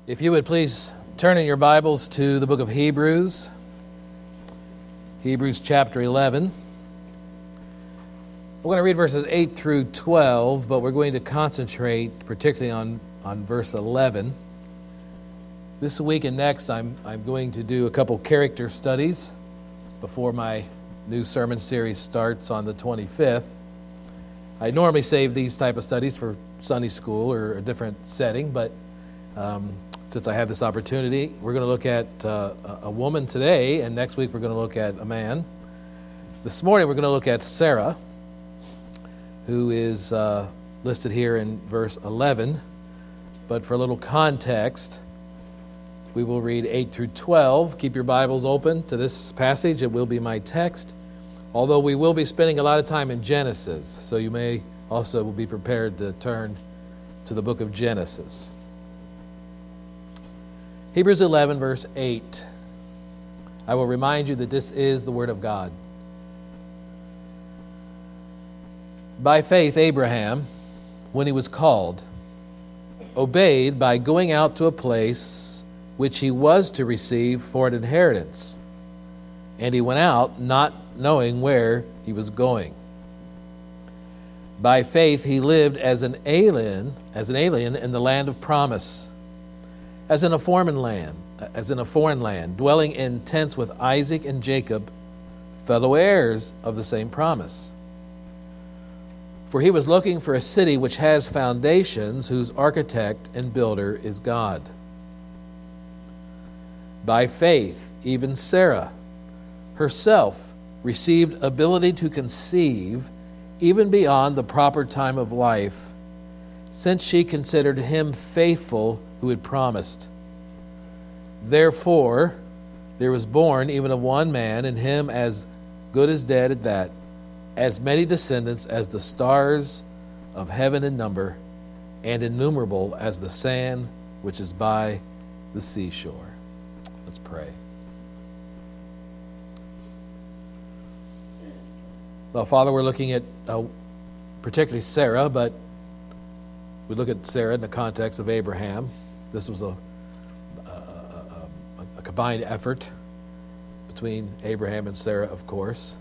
If you would please turn in your Bibles to the book of Hebrews, Hebrews chapter 11. We're going to read verses 8 through 12, but we're going to concentrate particularly on verse 11. This week and next, I'm going to do a couple character studies before my new sermon series starts on the 25th. I normally save these type of studies for Sunday school or a different setting, but since I have this opportunity, we're going to look at a woman today, and next week we're going to look at a man. This morning we're going to look at Sarah, who is listed here in verse 11. But for a little context, we will read 8 through 12. Keep your Bibles open to this passage. It will be my text, although we will be spending a lot of time in Genesis, so you may also be prepared to turn to the book of Genesis. Hebrews 11, verse 8. I will remind you that this is the Word of God. By faith, Abraham, when he was called, obeyed by going out to a place which he was to receive for an inheritance. And he went out not knowing where he was going. By faith, he lived as an alien in the land of promise, as in a foreign land, dwelling in tents with Isaac and Jacob, fellow heirs of the same promise. For he was looking for a city which has foundations, whose architect and builder is God. By faith, even Sarah herself received ability to conceive even beyond the proper time of life, since she considered him faithful who had promised. Therefore, there was born even of one man, in him as good as dead at that, as many descendants as the stars of heaven in number, and innumerable as the sand which is by the seashore. Let's pray. Well, Father, we're looking at particularly Sarah, but we look at Sarah in the context of Abraham. This was a combined effort between Abraham and Sarah, of course,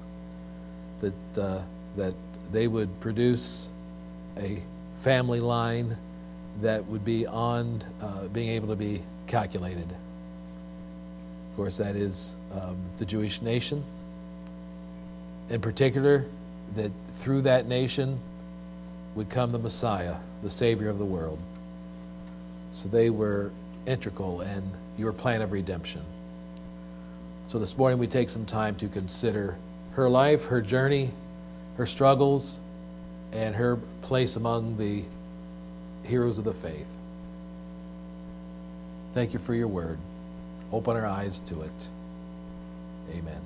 that they would produce a family line that would be on being able to be calculated. Of course, that is the Jewish nation. In particular, that through that nation would come the Messiah, the Savior of the world. So they were integral in your plan of redemption. So this morning we take some time to consider her life, her journey, her struggles, and her place among the heroes of the faith. Thank you for your word. Open our eyes to it. Amen.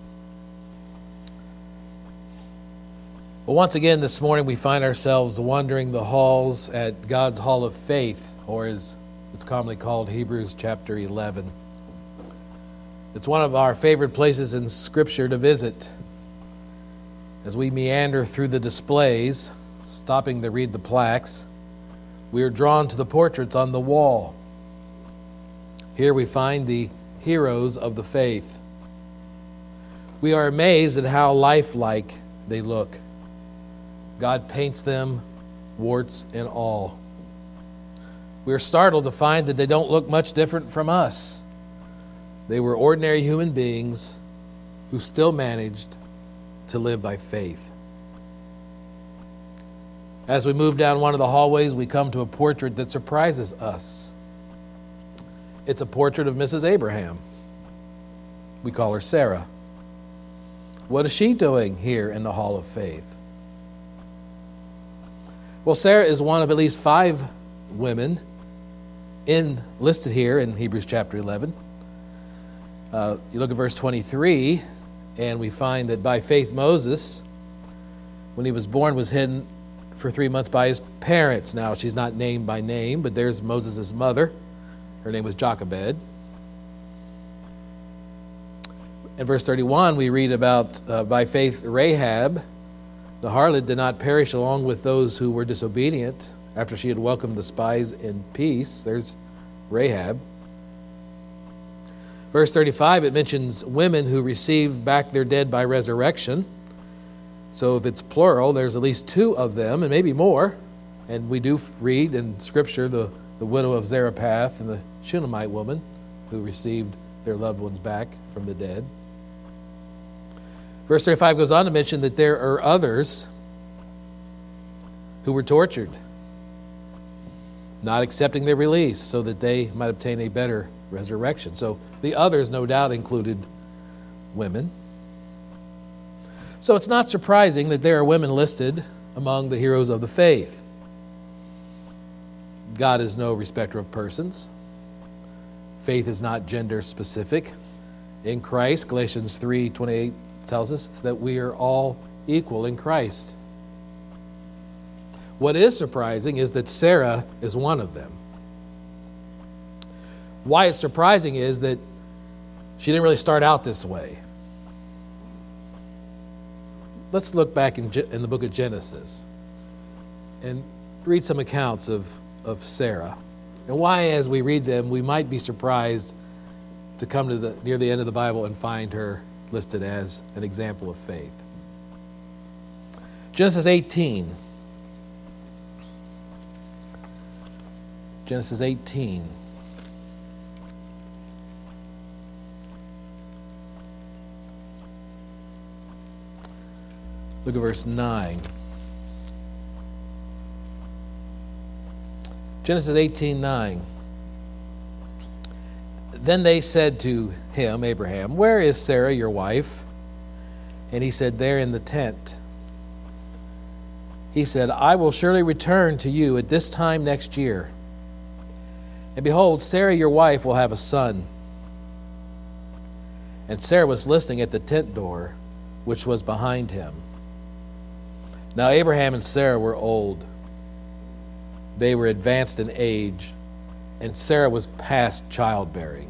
Well, once again this morning we find ourselves wandering the halls at God's Hall of Faith, or as it's commonly called, Hebrews chapter 11. It's one of our favorite places in Scripture to visit. As we meander through the displays, stopping to read the plaques, we are drawn to the portraits on the wall. Here we find the heroes of the faith. We are amazed at how lifelike they look. God paints them, warts and all. We are startled to find that they don't look much different from us. They were ordinary human beings who still managed to live by faith. As we move down one of the hallways, we come to a portrait that surprises us. It's a portrait of Mrs. Abraham. We call her Sarah. What is she doing here in the Hall of Faith? Well, Sarah is one of at least 5 women listed here in Hebrews chapter 11. You look at verse 23, and we find that by faith Moses, when he was born, was hidden for 3 months by his parents. Now, she's not named by name, but there's Moses' mother. Her name was Jochebed. In verse 31, we read about by faith Rahab, the harlot, did not perish along with those who were disobedient after she had welcomed the spies in peace. There's Rahab. Verse 35, it mentions women who received back their dead by resurrection. So if it's plural, there's at least two of them, and maybe more. And we do read in Scripture the widow of Zarephath and the Shunammite woman who received their loved ones back from the dead. Verse 35 goes on to mention that there are others who were tortured, not accepting their release so that they might obtain a better resurrection. So the others no doubt included women. So it's not surprising that there are women listed among the heroes of the faith. God is no respecter of persons. Faith is not gender specific. In Christ, Galatians 3:28 tells us that we are all equal in Christ. What is surprising is that Sarah is one of them. Why it's surprising is that she didn't really start out this way. Let's look back in the book of Genesis and read some accounts of Sarah, and why, as we read them, we might be surprised to come to near the end of the Bible and find her listed as an example of faith. Genesis 18. Genesis 18. Look at verse 9. Genesis 18:9. Then they said to him, Abraham, "Where is Sarah, your wife?" And he said, "There in the tent." He said, "I will surely return to you at this time next year. And behold, Sarah, your wife, will have a son." And Sarah was listening at the tent door, which was behind him. Now Abraham and Sarah were old. They were advanced in age, and Sarah was past childbearing.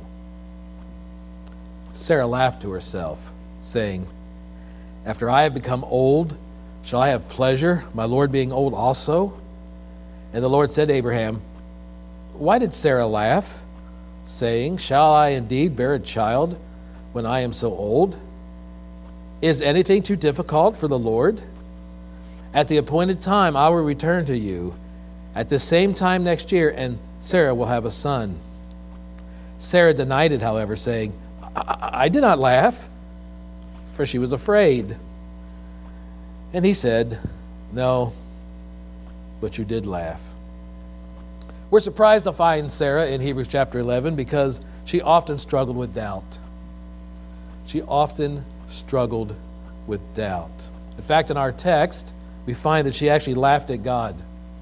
Sarah laughed to herself, saying, "After I have become old, shall I have pleasure, my Lord being old also?" And the Lord said to Abraham, "Why did Sarah laugh, saying, Shall I indeed bear a child when I am so old? Is anything too difficult for the Lord? At the appointed time I will return to you at the same time next year, and Sarah will have a son." Sarah denied it, however, saying, I did not laugh, for she was afraid. And he said, "No, but you did laugh." We're surprised to find Sarah in Hebrews chapter 11 because she often struggled with doubt. She often struggled with doubt. In fact, in our text, we find that she actually laughed at God.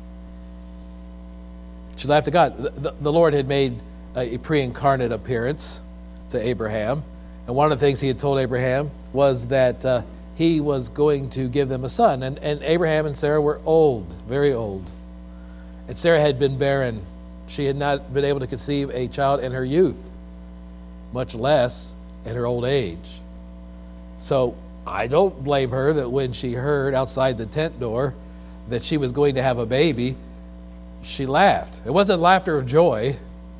She laughed at God. The Lord had made a pre-incarnate appearance to Abraham, and one of the things he had told Abraham was that he was going to give them a son. And Abraham and Sarah were old, very old. And Sarah had been barren. She had not been able to conceive a child in her youth, much less in her old age. So I don't blame her that when she heard outside the tent door that she was going to have a baby, she laughed. It wasn't laughter of joy.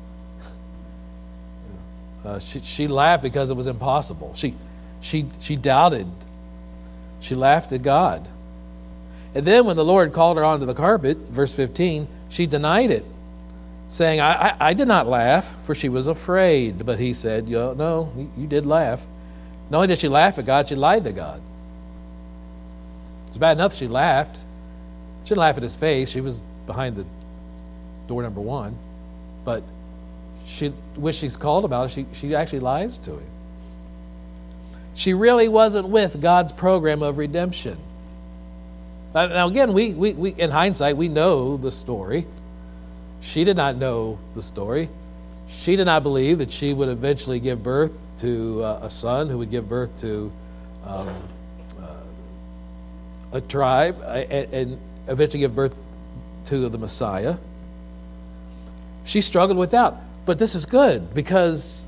She laughed because it was impossible. She doubted. She laughed at God. And then when the Lord called her onto the carpet, verse 15, she denied it, saying, I did not laugh, for she was afraid. But he said, "No, you did laugh." Not only did she laugh at God, she lied to God. It's bad enough that she laughed. She didn't laugh at his face. She was behind the door number one. But when she's called about it, she actually lies to him. She really wasn't with God's program of redemption. Now again, we in hindsight, we know the story. She did not know the story. She did not believe that she would eventually give birth to a son who would give birth to a tribe and eventually give birth to the Messiah. She struggled with doubt. But this is good because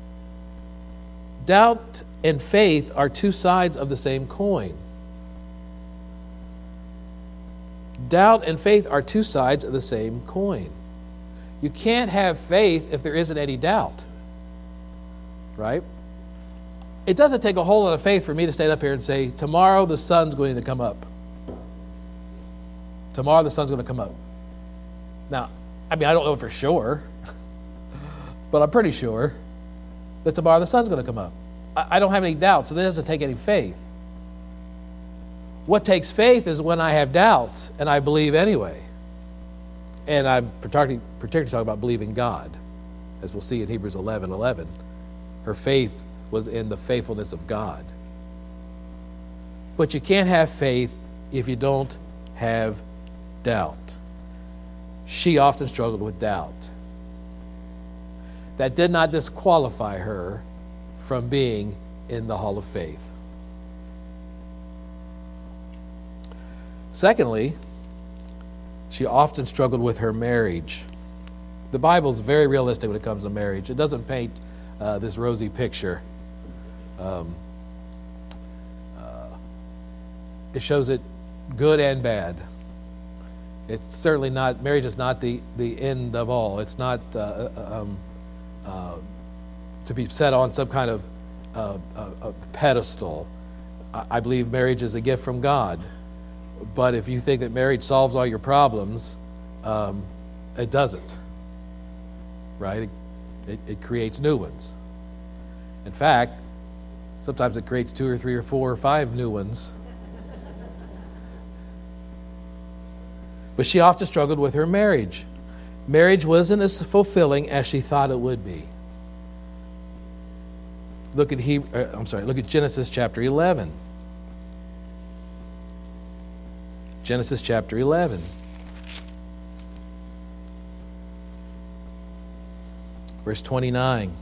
doubt and faith are two sides of the same coin. Doubt and faith are two sides of the same coin. You can't have faith if there isn't any doubt, right? It doesn't take a whole lot of faith for me to stand up here and say, tomorrow the sun's going to come up. Tomorrow the sun's going to come up. Now, I don't know for sure, but I'm pretty sure that tomorrow the sun's going to come up. I don't have any doubt, so that doesn't take any faith. What takes faith is when I have doubts and I believe anyway. And I'm particularly talking about believing God, as we'll see in Hebrews 11:11. Her faith was in the faithfulness of God. But you can't have faith if you don't have doubt. She often struggled with doubt. That did not disqualify her from being in the Hall of Faith. Secondly, she often struggled with her marriage. The Bible's very realistic when it comes to marriage. It doesn't paint this rosy picture. It shows it good and bad. It's certainly not, marriage is not the end of all. It's not to be set on some kind of a pedestal. I believe marriage is a gift from God. But if you think that marriage solves all your problems, it doesn't, right? It creates new ones. In fact, sometimes it creates 2 or 3 or 4 or 5 new ones. But she often struggled with her marriage. Marriage wasn't as fulfilling as she thought it would be. Look at Genesis chapter 11. Genesis chapter 11. Verse 29.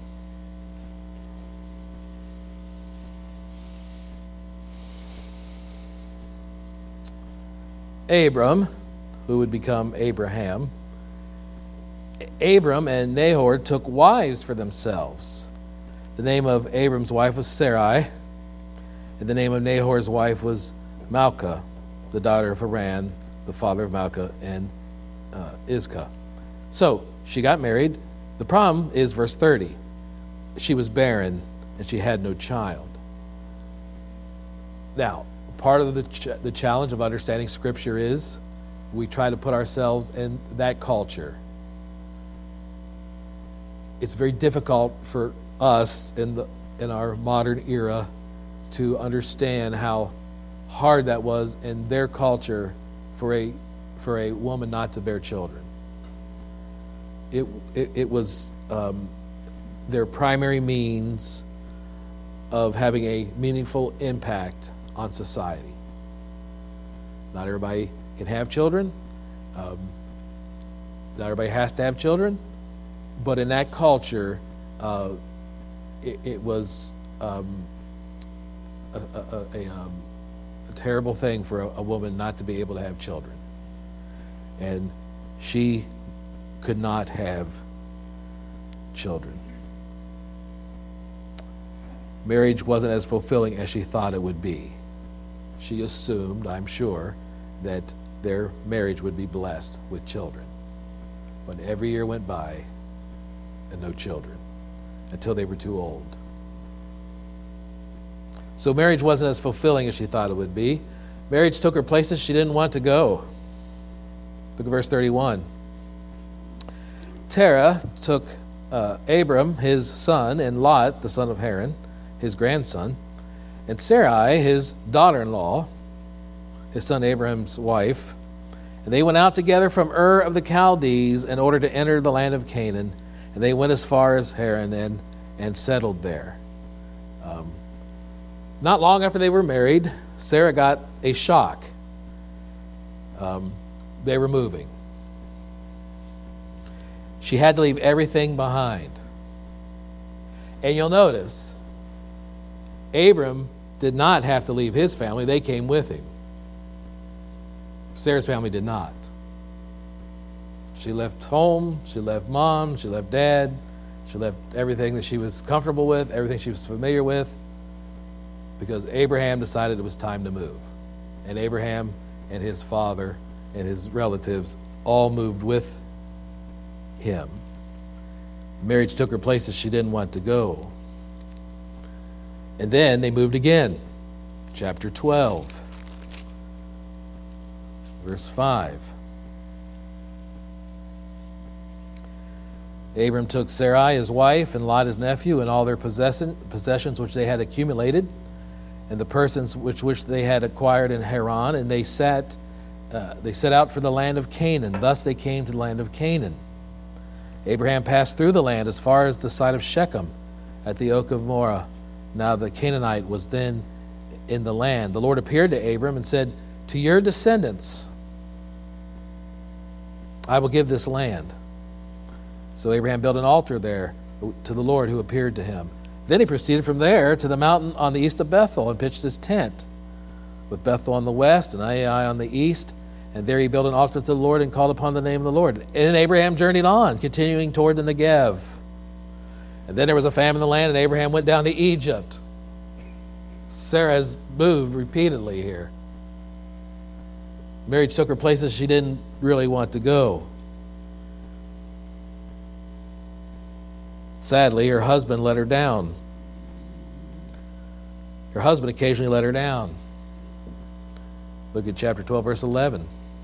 Abram, who would become Abraham, Abram and Nahor took wives for themselves. The name of Abram's wife was Sarai, and the name of Nahor's wife was Milcah, the daughter of Haran, the father of Milcah and Iscah. So she got married. The problem is verse 30. She was barren and she had no child. Now, part of the challenge of understanding Scripture is we try to put ourselves in that culture. It's very difficult for us in our modern era to understand how hard that was in their culture for a woman not to bear children. It was their primary means of having a meaningful impact on society. Not everybody can have children. Not everybody has to have children. But in that culture, it was a terrible thing for a woman not to be able to have children. And she could not have children. Marriage wasn't as fulfilling as she thought it would be. She assumed, I'm sure, that their marriage would be blessed with children. But every year went by and no children until they were too old. So marriage wasn't as fulfilling as she thought it would be. Marriage took her places she didn't want to go. Look at verse 31. Terah took Abram, his son, and Lot, the son of Haran, his grandson, and Sarai, his daughter-in-law, his son Abraham's wife. And they went out together from Ur of the Chaldees in order to enter the land of Canaan. And they went as far as Haran and settled there. Not long after they were married, Sarah got a shock. They were moving. She had to leave everything behind. And you'll notice, Abram did not have to leave his family. They came with him. Sarah's family did not. She left home, she left mom, she left dad, she left everything that she was comfortable with, everything she was familiar with, because Abraham decided it was time to move. And Abraham and his father and his relatives all moved with him. Marriage took her places she didn't want to go. And then they moved again. Chapter 12, verse 5. Abram took Sarai his wife and Lot his nephew and all their possessions which they had accumulated and the persons which they had acquired in Haran, and they set out for the land of Canaan. Thus they came to the land of Canaan. Abraham passed through the land as far as the site of Shechem at the oak of Moreh. Now the Canaanite was then in the land. The Lord appeared to Abram and said, "To your descendants I will give this land." So Abraham built an altar there to the Lord who appeared to him. Then he proceeded from there to the mountain on the east of Bethel and pitched his tent, with Bethel on the west and Ai on the east. And there he built an altar to the Lord and called upon the name of the Lord. And Abraham journeyed on, continuing toward the Negev. And then there was a famine in the land, and Abraham went down to Egypt. Sarah has moved repeatedly here. Marriage took her places she didn't really want to go. Sadly, her husband let her down. Her husband occasionally let her down. Look at chapter 12, verse 11.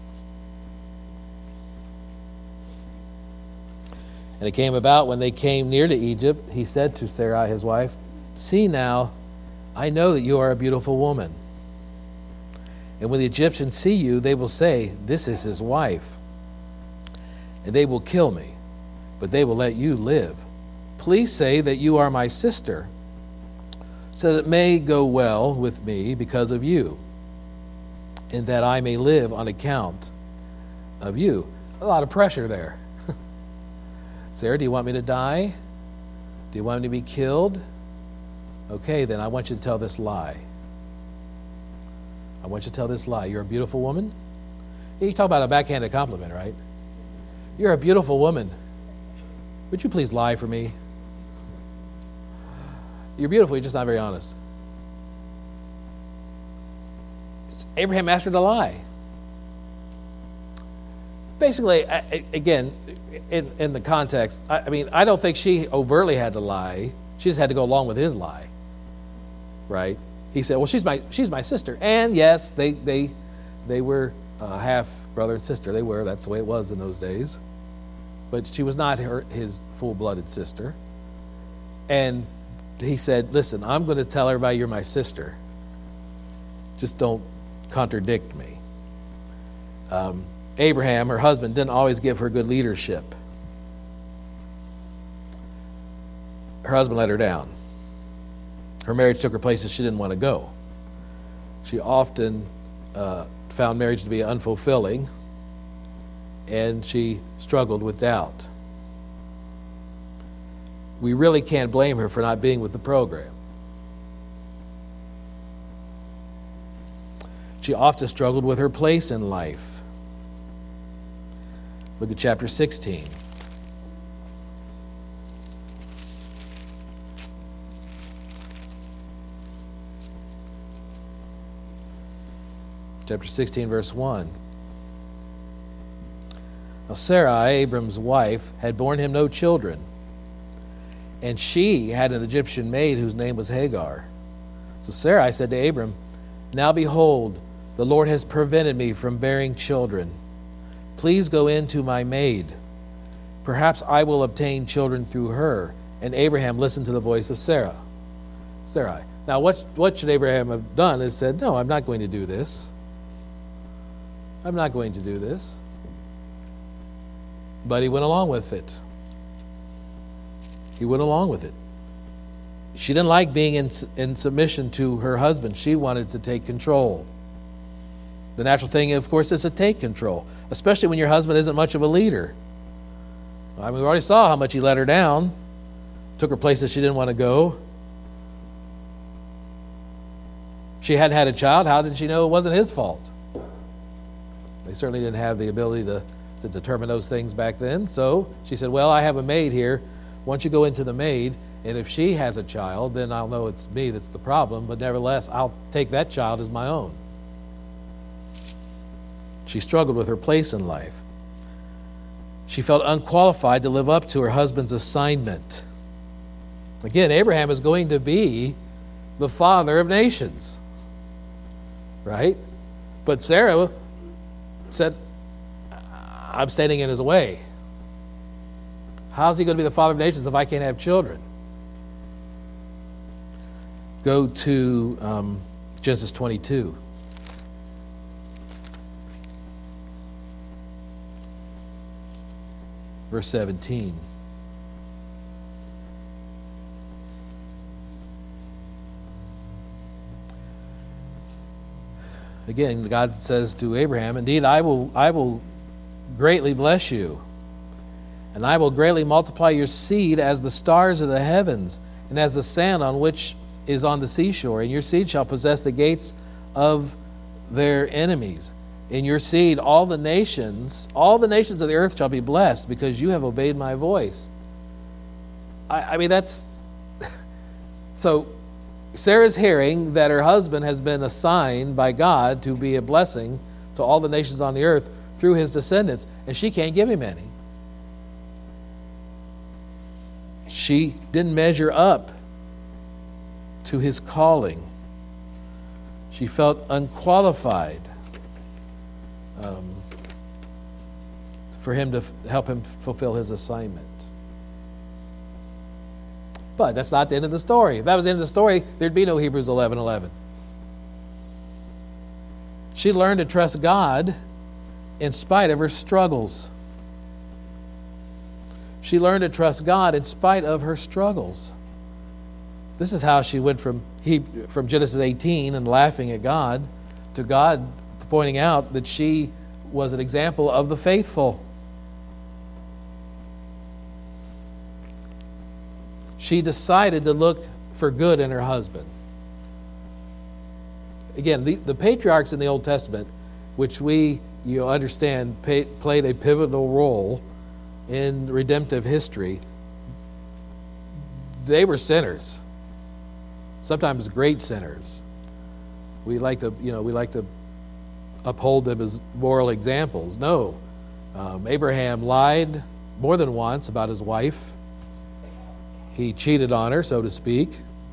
And it came about when they came near to Egypt, he said to Sarai his wife, "See now, I know that you are a beautiful woman. And when the Egyptians see you, they will say, 'This is his wife.' And they will kill me, but they will let you live. Please say that you are my sister, so that it may go well with me because of you, and that I may live on account of you." A lot of pressure there. Sarah, do you want me to die? Do you want me to be killed? Okay, then I want you to tell this lie. I want you to tell this lie. You're a beautiful woman. You talk about a backhanded compliment, right? You're a beautiful woman. Would you please lie for me? You're beautiful, you're just not very honest. Abraham asked her to lie. Basically, again, in the context, I don't think she overtly had to lie. She just had to go along with his lie, right? He said, "Well, she's my sister," and yes, they were half brother and sister. They were. That's the way it was in those days. But she was not his full-blooded sister. And he said, "Listen, I'm going to tell everybody you're my sister. Just don't contradict me." Abraham, her husband, didn't always give her good leadership. Her husband let her down. Her marriage took her places she didn't want to go. She often found marriage to be unfulfilling, and she struggled with doubt. We really can't blame her for not being with the program. She often struggled with her place in life. Look at chapter 16. Chapter 16, verse 1. Now Sarai, Abram's wife, had borne him no children, and she had an Egyptian maid whose name was Hagar. So Sarai said to Abram, "Now behold, the Lord has prevented me from bearing children. Please go in to my maid. Perhaps I will obtain children through her." And Abraham listened to the voice of Sarai. Now what should Abraham have done is said, "No, I'm not going to do this. I'm not going to do this." But he went along with it. He went along with it. She didn't like being in submission to her husband. She wanted to take control. The natural thing, of course, is to take control, especially when your husband isn't much of a leader. We already saw how much he let her down, took her places she didn't want to go. She hadn't had a child. How did she know it wasn't his fault? They certainly didn't have the ability to determine those things back then. So she said, "Well, I have a maid here. Why don't you go into the maid, and if she has a child, then I'll know it's me that's the problem, but nevertheless, I'll take that child as my own." She struggled with her place in life. She felt unqualified to live up to her husband's assignment. Again, Abraham is going to be the father of nations, right? But Sarah said, I'm standing in his way. How's he going to be the father of nations if I can't have children? Go to Genesis 22. Verse 17. Again, God says to Abraham, indeed, I will greatly bless you, and I will greatly multiply your seed as the stars of the heavens, and as the sand on which is on the seashore, and your seed shall possess the gates of their enemies. In your seed all the nations of the earth shall be blessed, because you have obeyed my voice. I mean, that's... So, Sarah's hearing that her husband has been assigned by God to be a blessing to all the nations on the earth through his descendants, and she can't give him any. She didn't measure up to his calling. She felt unqualified for him to help him fulfill his assignment. But that's not the end of the story. If that was the end of the story, there'd be no Hebrews 11:11. She learned to trust God in spite of her struggles. She learned to trust God in spite of her struggles. This is how she went from Genesis 18 and laughing at God to God pointing out that she was an example of the faithful. She decided to look for good in her husband. Again, the patriarchs in the Old Testament, which we understand played a pivotal role in redemptive history, they were sinners. Sometimes great sinners. We like to uphold them as moral examples. No, Abraham lied more than once about his wife. He cheated on her, so to speak.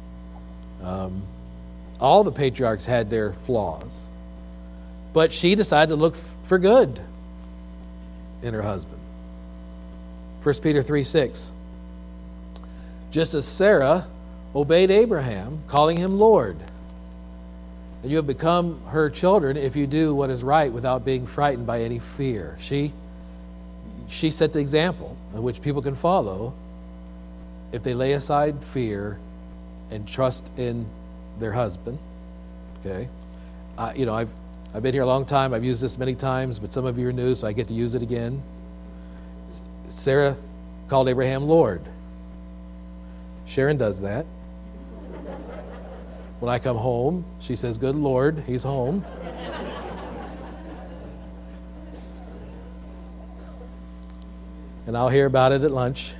All the patriarchs had their flaws, but she decided to look for good in her husband. 1 Peter 3:6. Just as Sarah obeyed Abraham, calling him Lord, and you have become her children if you do what is right without being frightened by any fear. She set the example in which people can follow if they lay aside fear and trust in their husband. Okay, I've been here a long time. I've used this many times, but some of you are new, so I get to use it again. Sarah called Abraham Lord. Sharon does that. When I come home, she says, "Good Lord, he's home." And I'll hear about it at lunch.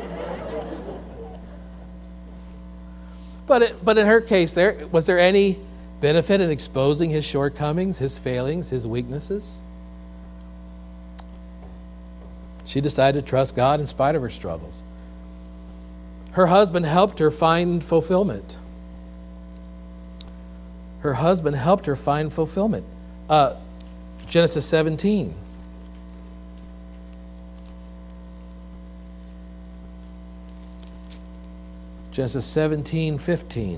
But in her case, was there any benefit in exposing his shortcomings, his failings, his weaknesses? She decided to trust God in spite of her struggles. Her husband helped her find fulfillment. Her husband helped her find fulfillment. Genesis 17. Genesis 17:15.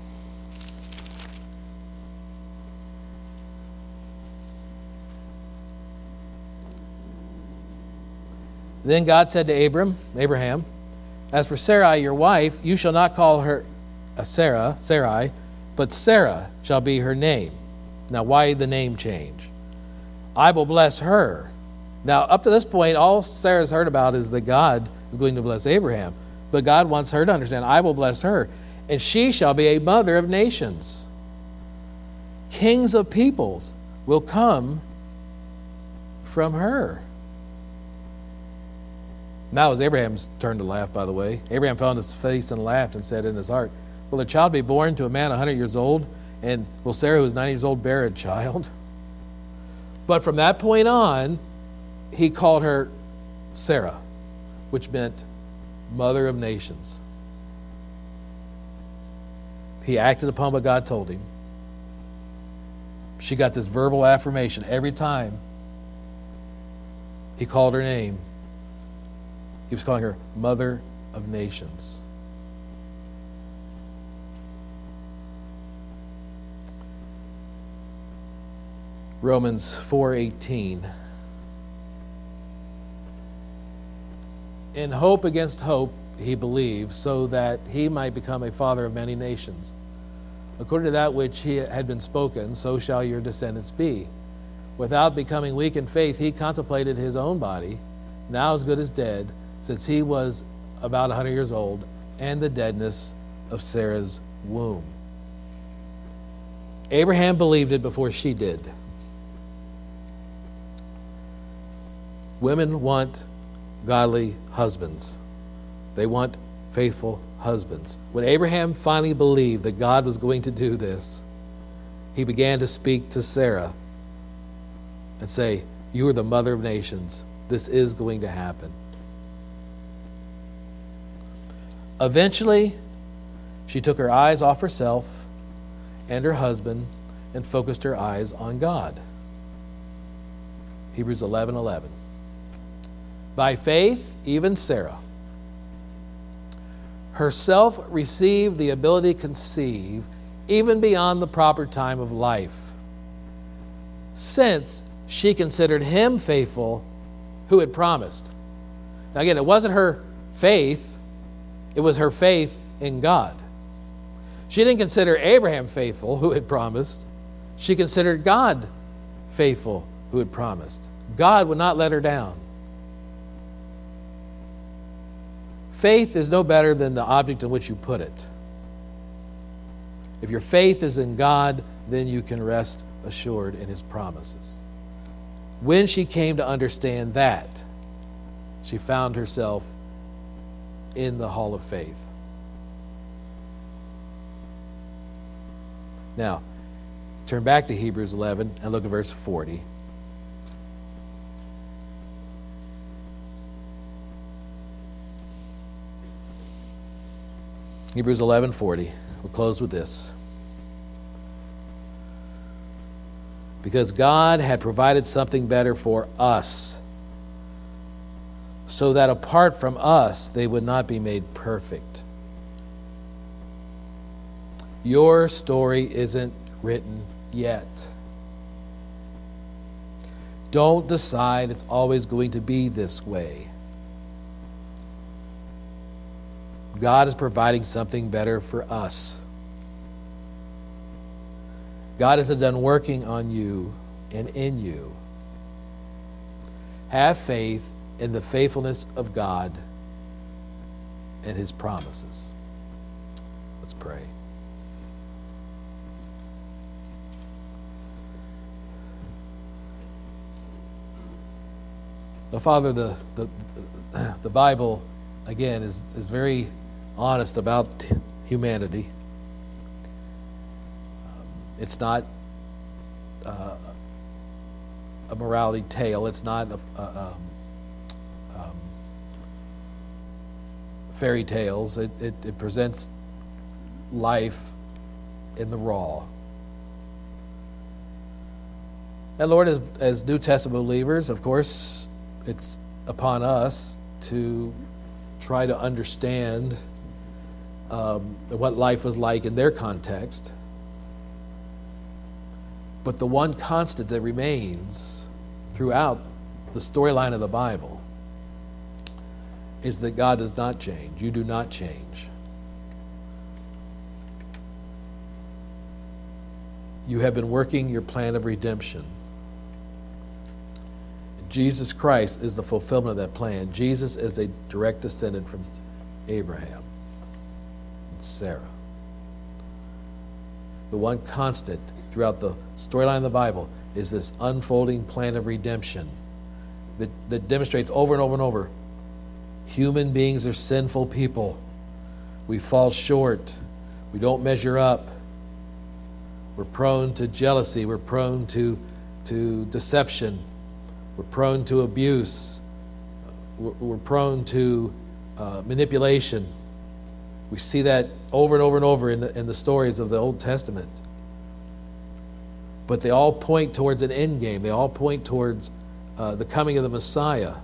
Then God said to Abraham, "As for Sarai, your wife, you shall not call her Sarai, but Sarah shall be her name." Now, why the name change? "I will bless her." Now, up to this point, all Sarah's heard about is that God is going to bless Abraham. But God wants her to understand, I will bless her, and she shall be a mother of nations. Kings of peoples will come from her. Now it was Abraham's turn to laugh, by the way. Abraham fell on his face and laughed and said in his heart, "Will a child be born to a man 100 years old? And will Sarah, who is 90 years old, bear a child?" But from that point on, he called her Sarah, which meant mother of nations. He acted upon what God told him. She got this verbal affirmation every time he called her name. He was calling her mother of nations. Romans 4:18. In hope against hope he believed, so that he might become a father of many nations. According to that which he had been spoken, so shall your descendants be. Without becoming weak in faith, he contemplated his own body, now as good as dead, since he was about 100 years old, and the deadness of Sarah's womb. Abraham believed it before she did. Women want godly husbands. They want faithful husbands. When Abraham finally believed that God was going to do this, he began to speak to Sarah and say, "You are the mother of nations. This is going to happen." Eventually, she took her eyes off herself and her husband and focused her eyes on God. Hebrews 11:11. By faith, even Sarah herself received the ability to conceive even beyond the proper time of life, since she considered him faithful who had promised. Now again, it wasn't her faith, it was her faith in God. She didn't consider Abraham faithful who had promised. She considered God faithful who had promised. God would not let her down. Faith is no better than the object in which you put it. If your faith is in God, then you can rest assured in his promises. When she came to understand that, she found herself in the hall of faith. Now, turn back to Hebrews 11 and look at verse 40. Hebrews 11:40. We'll close with this. Because God had provided something better for us, so that apart from us, they would not be made perfect. Your story isn't written yet. Don't decide it's always going to be this way. God is providing something better for us. God isn't done working on you and in you. Have faith in the faithfulness of God and his promises. Let's pray. So, Father, the Bible, again, is very honest about humanity. It's not a morality tale. It's not fairy tales. It presents life in the raw. And Lord, as New Testament believers, of course, it's upon us to try to understand what life was like in their context. But the one constant that remains throughout the storyline of the Bible is that God does not change. You do not change. You have been working your plan of redemption. Jesus Christ is the fulfillment of that plan. Jesus is a direct descendant from Abraham and Sarah. The one constant throughout the storyline of the Bible is this unfolding plan of redemption that demonstrates over and over and over. Human beings are sinful people. We fall short. We don't measure up. We're prone to jealousy. We're prone to deception. We're prone to abuse. we're prone to manipulation. We see that over and over and over in the stories of the Old Testament. But they all point towards an end game. They all point towards the coming of the Messiah.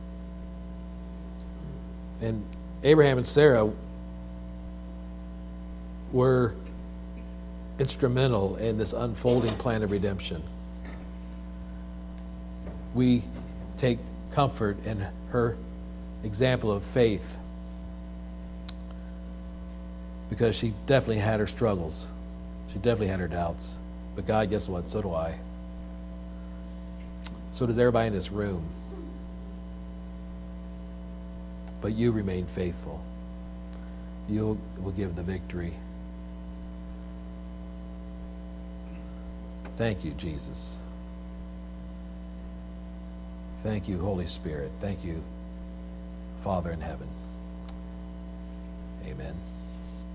And Abraham and Sarah were instrumental in this unfolding plan of redemption. We take comfort in her example of faith because she definitely had her struggles. She definitely had her doubts. But God, guess what? So do I. So does everybody in this room. But you remain faithful. You will give the victory. Thank you, Jesus. Thank you, Holy Spirit. Thank you, Father in heaven. Amen.